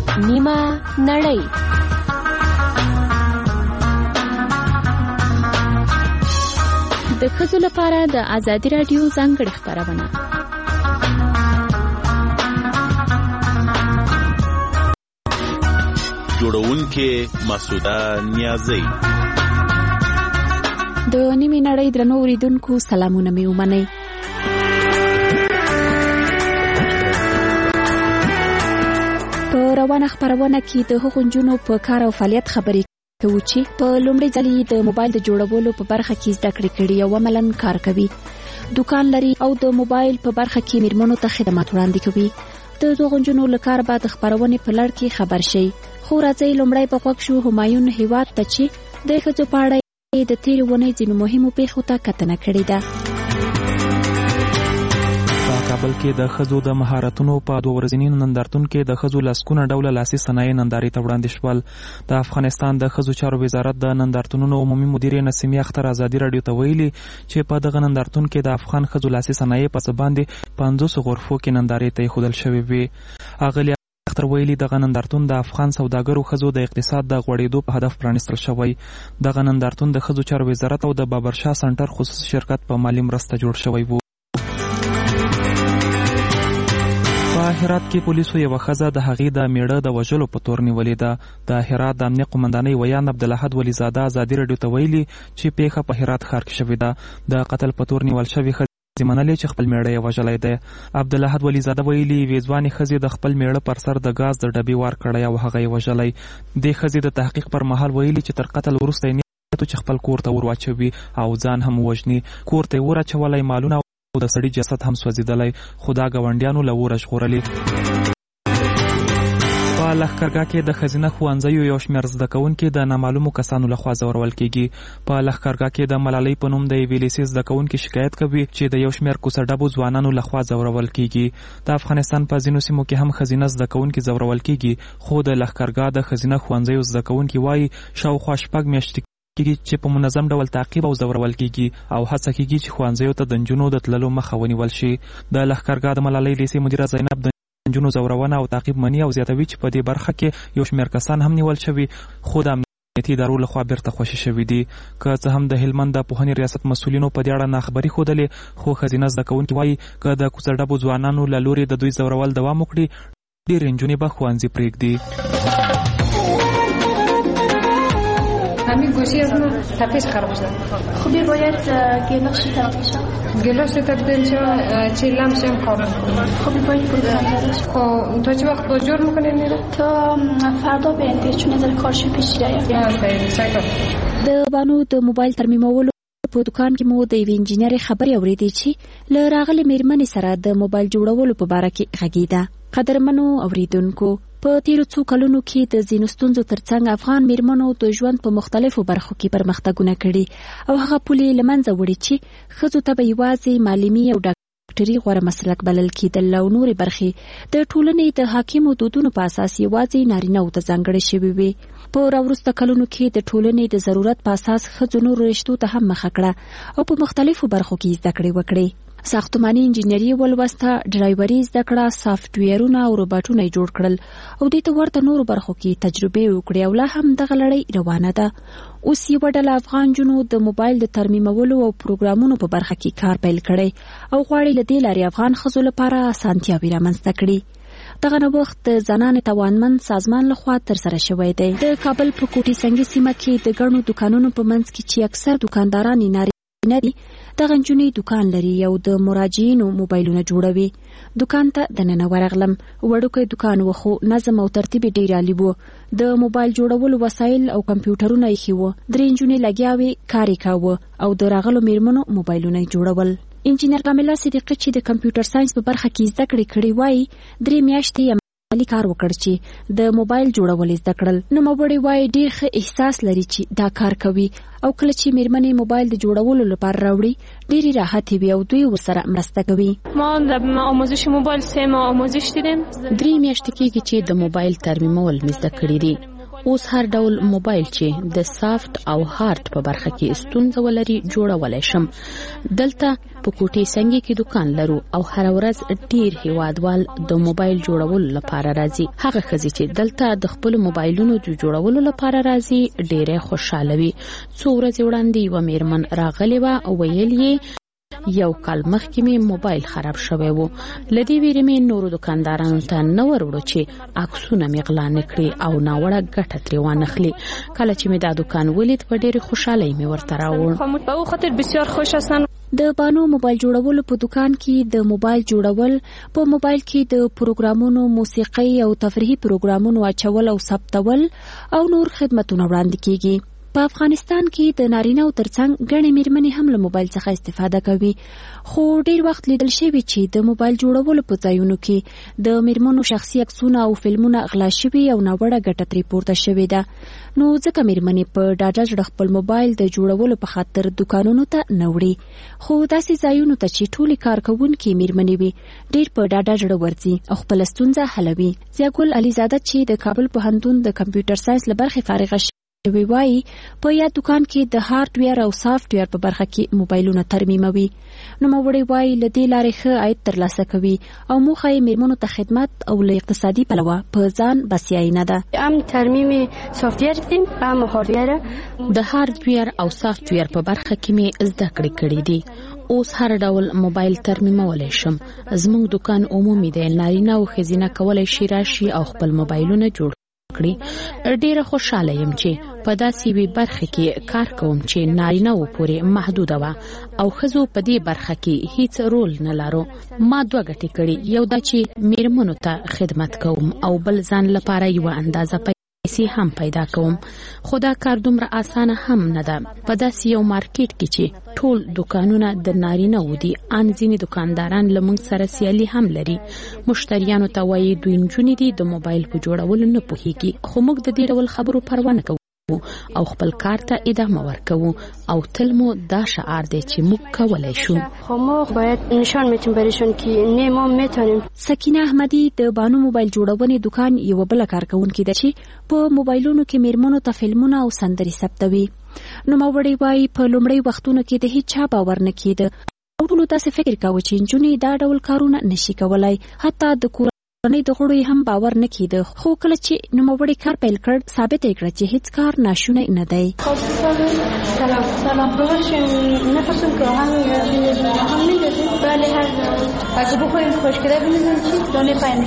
نیمه نړۍ. د ښځو لپاره د ازادي راډیو ځانګړې خپرونه. جوړونکې مسعوده نیازی. د نیمې نړۍ درنو اوریدونکو سلامونه مې ومنئ. په روانه خپرونه کې د هغو نجونو په کار او فعالیت خبرې کوو چې په لومړي ځل د موبایل د جوړولو په برخه کې زده کړې کړي او عملاً کار کوي، دکان لري او د موبایل په برخه کې میرمنو ته خدمات وړاندې کوي. د دغو نجونو له کار بعد خپرونې په لړ کې خبر شي. خو راځئ لومړی په غوږ شو همایون هیواد ته چې د ښځو په اړه د تېرې اونۍ ځینو مهمو پیښو ته کتنه کړې ده. کابل کې د ښځو د مهارتونو په 2 ورځني نندارتون کې د ښځو لسګونه ډوله لاسي صنایع نندارې ته وړاندې شول. د افغانستان د ښځو چارو وزارت د نندارتونونو عمومي مدیرې نسیمې اختر ازادي راډیو ته ویلي چې په دغه نندارتون کې د افغان ښځو لاسي صنایع په څه باندې 500 غرفو کې نندارې ته ایښودل شوې وې. اغلې اختر ویلي دغه نندارتون د افغان سوداګرو ښځو د اقتصاد د غوړېدو په هدف پرانیستل شوی. دغه نندارتون د ښځو چارو وزارت او د بابرشاه سنټر خصوصي شرکت په مالي مرسته جوړ شوی و. په هرات کې پولیسو یوه ښځه د هغې د میړه د وژلو په تور نیولې ده. د هرات د امنیه قومندانۍ ویان عبدالاحد ولیزاده ازادي راډیو ته ویلي چې پیښه په هرات ښار کې شوې ده. د قتل په تور نیول شوې ښځې منلې چې خپل میړه یې وژلی دی. عبدالاحد ولیزاده ویلي یوې ځوانې ښځې د خپل میړه پر سر د ګاز د ډبې وار کړی او هغه یې وژلی. دې ښځې د تحقیق پر مهال ویلي چې تر قتل وروسته یې نیت و چې خپل کور ته ور واچوي او ځان هم ووژني. کور ته یې ور اچولی، مالونه او د سړي جسد هم سوځېدلی، خو دا ګاونډیانو له وره ژغورلي. په لښکرګاه کې د ښځینه ښوونځیو یو شمېر زده کوونکي د نامعلومو کسانو لخوا ځورول کېږي. په لښکرګاه کې د ملالۍ په نوم د یوې لیسې زده کوونکي شکایت کوي چې د یو شمېر کوڅه ډبو ځوانانو لخوا ځورول کېږي. د افغانستان په ځینو سیمو کې هم ښځینه زده کوونکي ځورول کېږي، خو د لښکرګاه د ښځینه ښوونځیو زده کوونکي وایي شاوخوا 6 میاشتې کېږي چې په منظم ډول تعقیب او ځورول کېږي او هڅه کېږي چې ښوونځیو ته د نجونو د تللو مخه ونیول شي. د لښکرګاه د ملالۍ لیسې مدیره زینب د نجونو ځورونه او تعقیب مني او زیاتوي چې په دې برخه کې یو شمېر کسان هم نیول شوي، خو د امنیتي ادارو لخوا بیرته خوشي شوي دي. که څه هم د هلمند د پوهنې ریاست مسؤلینو په دې اړه ناخبري ښودلې، خو ښځینه زده کوونکي وایي که د کوڅه ډبو ځوانانو له لوري د دوی ځورول دوام وکړي، ډېرې نجونې به ښوونځي پرېږدي. همین گوشی از ما تپش خراب شد. خوبی باید گلاش تبدیل شد. گلاش تبدیل شد چه لمس هم کار میکنه. خوبی باید بودن. خب تا چه وقت با جور میکنه میره؟ تا فردا بینده چون نظر کارش پیچیده است. د بانو د موبایل ترمیمولو په دکان کې مو د یوې انجینرې خبرې اورېدې چې له راغلې میرمنې سره د موبایل جوړولو په باره کې غږېده. قدرمنو اوریدونکو، په تیرو څو کلونو کې د ځینو ستونزو ترڅنګ افغان میرمنو د ژوند په مختلفو برخو کې پرمختګونه کړي او هغه پولې له منځه وړي چې ښځو ته به یوازې معلمي او ډاکټري غوره مسلک بلل کېدل او نورې برخې د ټولنې د حاکمو دودونو په اساس یوازې نارینه‌وو ته ځانګړې شوې وې. په راوروسته کلونو کې د ټولنې د ضرورت په اساس ښځو نورو رشتو ته هم مخه کړه او په مختلفو برخو کې زده کړې وکړې. ساختماني انجینري ولوسته، ډرایوري زده کړه، سافټویرونه او روباټونه جوړ کړل او دې ته ورته نورو برخو کې تجربې وکړې او لا هم دغه لړۍ روانه ده. اوس یوه ډله افغان نجونو د موبایل د ترمیمولو او پروګرامونو په برخه کې کار پیل کړی او غواړي له دې لارې افغان ښځو لپاره اسانتیاوې رامنځته کړي. دغه نوښت د زنانې توانمند سازمان لخوا ترسره شوی دی. د کابل په کوټي سنګي سیمه کې د ګڼو دکانونو په منځ کې چې اکثر دکانداران نارینه دي، دغه نجونې دکان لري او د مراجعینو موبایلونه جوړوي. دکان ته دننه ورغلم، وړوکی دکان و خو نظم او ترتیب ډېر عالي و. د موبایل جوړولو وسایل او کمپیوټرونه ایښي وو. 3 نجونې لګیا وې، کار یې کاوه او د راغلو میرمنو موبایلونه جوړول. انجینر کامله صدیقی چې د کمپیوټر ساينس په برخه کې زده کړې کړې وایي 3 میاشتې عملي کار وکړ چې د موبایل جوړول زده کړل. نوموړی وایي ډېر ښه احساس لري چې دا کار کوي او کله چې میرمنې موبایل د جوړولو لپاره راوړي ډېرې راحتې وي او دوی ورسره مرسته کوي. ما د آموزش موبایل 3 ماه آموزش دیدم. 3 میاشتې کېږي چې د موبایل ترمیمول مې زده کړي دي. اوس هر ډول موبایل چې د سافت او هارد په برخه کې ستونزه ولري جوړولای شم. دلته په کوټې څنګه کې دکان لرو او هر ورځ ډیر هیوادوال د موبایل جوړولو لپاره راځي. هغه ښځې چې دلته د خپل موبایلونو د جوړولو لپاره راځي ډیره خوشاله وي. څو ورځې وړاندې یوه میرمن راغلې وه او ویل یې یو کال مخکې مې موبایل خراب شوی و. له دې ویرې مې نورو دکاندارانو ته نه ور چې عکسونه مې غلا نه کړي او ناوړه ګټه ترې وانخلي. کله چې مې دا دکان ولید په ډېرې خوشحالۍ مې ورته راوړ. به او خاطر بسیار خوش هستن. د بانو موبایل جوړولو په دکان کې د موبایل جوړول، په موبایل کې د پروګرامونو، موسیقي او تفریحي پروګرامونو اچول او ثبتول او نور خدمتونه وړاندې کیږي. په افغانستان کې د نارینه‌و ترڅنګ ګڼې میرمنې هم له موبایل څخه استفاده کوي، خو ډیر وخت لیدل شوی چې د موبایل جوړولو په ځایونو کې د میرمنو شخصي عکسونه او فلمونه غلا شوي او ناوړه ګټه ترې پورته شوې ده. نو ځکه میرمنې په ډاډه زړه خپل موبایل د جوړولو په خاطر دکانونو ته نه وړي. خو داسې ځایونو ته چې ټولې کارکوونکې میرمنې وي ډیر په ډاډه زړه ورځي او خپل ستونزه حلوي. ضیاء علیزاده چې د کابل پوهنتون د کمپیوټر ساینس له برخې فارغه وی وای په یا دکان کې د هارډویر او سافټویر په برخه کې موبایلونه ترمیموي. نو موري وای لدی لارې ښه عاید ترلاسه کوي او موخه یې میرمنو ته خدمت او له اقتصادي پلوه په ځان بسیای نه ده. هم ترمیم سافټویر دیم هم هارډویر. د هارډویر او سافټویر په برخه کې مې زده کړې دي. اوس هر ډول موبایل ترمیمولای شم. زموږ دکان عمومي دی، نارینه او ښځینه کولای شي راشي او خپل موبایلونه جوړ کړي. ډیره خوشاله یم چې په داسې وی برخه کې کار کوم چې نارینه و پورې محدوده وه او ښځو په دې برخه کې هیڅ رول نه لرو. ما دوه ګټې کړي، یو دا چې میرمنو ته خدمت کوم او بل ځان لپاره یوه اندازه پیسې هم پیدا کوم. خو دا کار دومره اسانه هم نه ده. په داسې یو مارکیټ کې چې ټول دکانونه د نارینه و دي، ان ځینې دکانداران له موږ سره سیالي هم لري. مشتریانو ته وایي دوی نجونې دي د موبایل په جوړولو نه پوهیږي، خو موږ د دې ډول خبرو پروا نه کوو او خپل کار ته ادامه ورکوو او تل مو دا شعار دی چې موږ کولای شو. خو ما باید نشان میتیم برشون که نه ما میتونیم. سکینه احمدی د بانو موبایل جوړونې دکان یو بل کارکونکې ده چې په موبایلونو کې میرمنو ته فلمونه او سندري ثبتوي. نو موري وای په لومړی وختونو کې د هیڅ چا باور نه کېده او ټول تاسو فکر کاوه چې نجونې دا ډول کارونه نشي کولای. حتی د کورنۍ د غړو هم باور نه کېده. خو کله چې نوموړي کار پیل کړ ثابت یې کړ چې هیڅ کار ناشونی نه دی. سلام ببخشید نفسم که هم میدازید بله هر اگه بخوریم خوشگله بمیزیم چی دانه پایین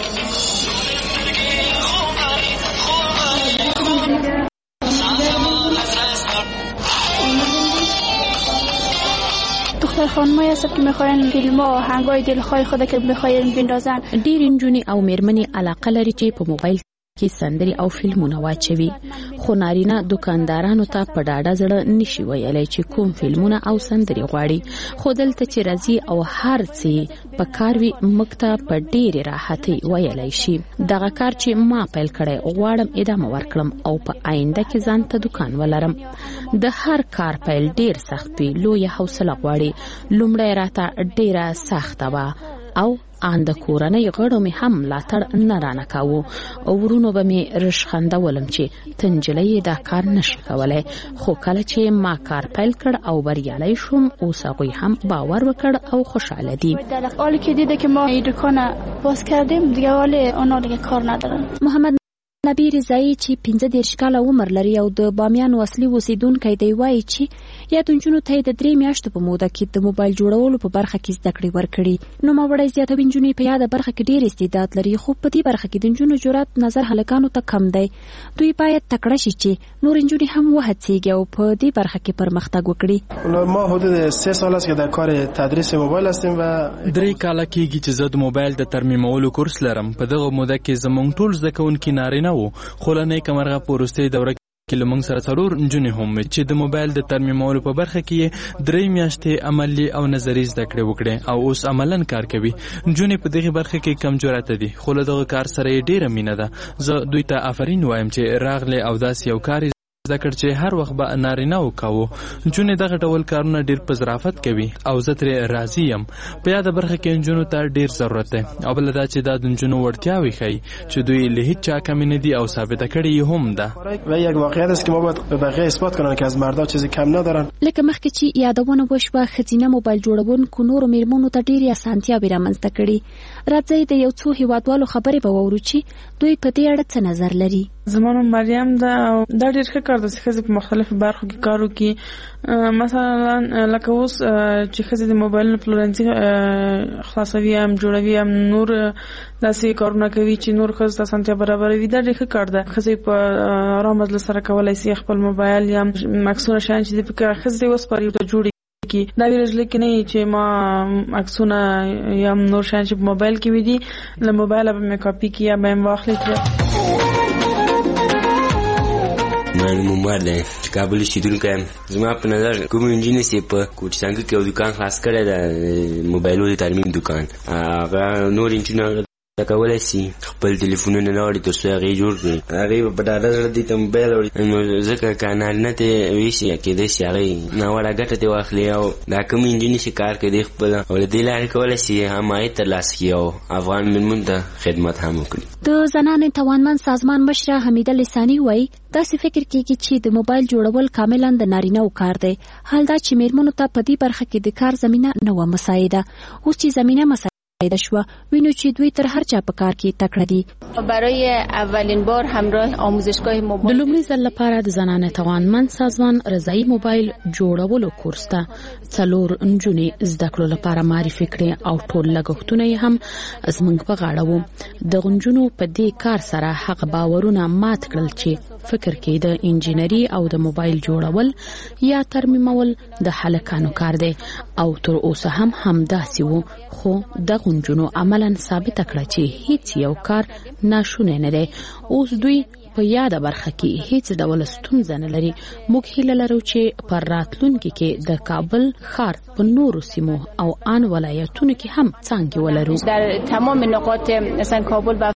دختر خانمایی هستند که میخواین فیلم و آهنگای دلخواه خود که بخواین بندازن. ډیر نجونې او میرمنې علاقه لري چې په موبایل کې سندري او فلمونه واچوي، خو نارینه دکاندارانو ته په ډاډه زړه نشي ویلی چې کوم فلمونه او سندري غواړي. خو دلته چې راځي او هر څه په کار وي موږ ته په ډېرې راحتۍ ویلی شي. دغه کار چې ما پیل کړی غواړم ادامه ورکړم او په آینده کې ځان ته دکان ولرم. د هر کار پیل ډېر سخت وي، لویه حوصله غواړي. لومړی راته ډېره سخته وه او ان د کورنۍ غړو مې هم ملاتړ نه رانه کاوه. ورونو به مې رشخندولم چې ته نجلۍ دا کار نشي کولی. خو کله چې ما کار پیل کړ او بریالی شوم اوس هغوی هم باور وکړ او خوشحاله دي. حالی که دیده که ما این دکان باز کردیم دیگه حالی اونا دیگه کار ندارن. محمد نبی رضایی چې 15 کاله عمر لري او د بامیان اصلي اوسیدونکی دی وایي چې یا نجونو ته د 3 میاشتو په موده کې د موبایل جوړولو په برخه کې زده کړې ورکړي. نو ماوړی زیاتوي نجونې په یاده برخه کې ډېر استعداد لري، خو په دې برخه کې د نجونو جرأت نظر هلکانو ته کم دی. دوی باید تکړه شي چې نور نجونې هم وهڅېږي او په دې برخه کې پرمختګ وکړي. ما حدود 3 سال است که در کار تدریس موبایل هستیم و 3 کاله کېږي چې زه د موبایل د ترمیمولو کورس لرم. په دغه موده کې زموږ ټول زده کوونکي نارینه وو، خو له نیکه مرغه په وروستۍ دوره کې له موږ سره 4 نجونې هم چې د موبایل د ترمیمولو په برخه کې 3 میاشتې عملي او نظري زده کړې وکړې او اوس عملاً کار کوي. نجونې په دغه برخه کې کم جرأته دي، خو له دغه کار سره یې ډېره مینه ده. زه دوی ته آفرین وایم چې راغلې او داسې یو کار ذکر چې هر وخت به نارینه وکاو نجونې دغه ډول کارونه ډیر په ظرافت کوي او زه ترې راضي یم. په یاده برخه کې نجونو ته ډیر ضرورت دی او بله دا چې دا د نجونو وړتیاوې ښیي چې دوی له هیچ چا کمې نه دي او ثابته کړې یې هم ده. و یک واقعیت است که ما باید به بقیه اثبات کنن که از مردا چیزی کم ندارن. لکه مخکې چې یادونه وشوه ښځینه موبایل جوړونکو نورو میرمنو ته ډېرې اسانتیاوې رامنځته کړي. راځئ د یو څو هیوادوالو خبرې به واورو چې دوی په دې اړه څه نظر لري. زما نوم مریم ده او دا ډېر ښه کار ده چې ښځې په مختلفو برخو کې کار وکړي. مثلا لکه اوس چې ښځې د موبایلونو پلورنځي خلاصوي هم جوړوي هم نور داسې کارونه کوي چې نور ښځو ته اسانتیا برابروي. دا ډېر ښه کار ده. ښځې په آرامه زړه سره کولی شي خپل موبایل یا عکسونه شیان چې د فکر ښځې وسپاري ورته جوړي کی دا ویل کې نه چې ما عکسونه یا نور شیان چې په موبایل کې وي دي له موبایل به مې کاپي کی یا به واخلي. من عمر دی چې کابل اوسېدونکی یم. زما په نظر کوم انجینر چې په کوټسنګ کې یو دوکان خلاص کړی د موبایلونو د ترمیم دوکان هغه نور انجینر کولی شي خپل ټلیفونونه نه وړي تر څو هغې جوړ کړي. هغې په ډاډه زړه دې ته موبایل وړي نو ځکه که نارینه ته ویشي کېدای شي هغې ناوړه ګټه ترې واخلي او دا کوم انجینر چې کار کوي خپله او له دې لارې کولی شي هم عاید ترلاسه کړي او افغان مېرمنو ته خدمت هم وکړي. د زنانې توانمند سازمان مشره حمیده لساني وایي داسې فکر کېږي چې د موبایل جوړول کاملا د نارینه‌و کار دی. حال دا چې میرمنو ته په دې برخه کې د کار زمینه نه وه مساعده. اوس چې زمینه مساعده شوه وینو چې دوی تر هر چا په کار کې تکړه دي. برای اولین بار همراه آموزشگاه موبایل د لومړي ځل لپاره د زنانه توانمند سازمان رضایي موبایل جوړولو کورس ته 4 نجونې زده کړو لپاره معرفي کړې او ټول لګښتونه یې هم زموږ په غاړه وو. د نجونو په دې کار سره هغه باورونه مات کړل چې فکر کې د انجینری او د موبایل جوړول یا ترمیمول د هلکانو کار دی او تر اوسه هم همداسې وو. خو دغه نجونو عملاً ثابت کړه چې هیڅ یو کار ناشونی نه دی. اوس دوی په یاده برخه کې هیڅ ډول ستونزه نه لري. موږ هیله لرو چې پر راتلونکي کې د کابل ښار په نورو سیمو او آن ولایتونو کې هم څانګې ولرو. در تمام نقاط مثلا کابل